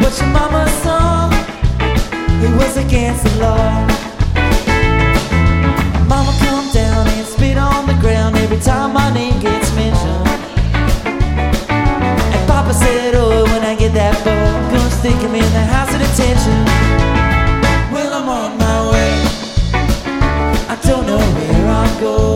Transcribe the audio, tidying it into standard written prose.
what your mama sung. It was against the law. Mama come down and spit on the ground every time my name gets mentioned. And Papa said, oh, when I get that boy, I'm gonna stick him in the house of detention. Well, I'm on my way, I don't know where I'm going.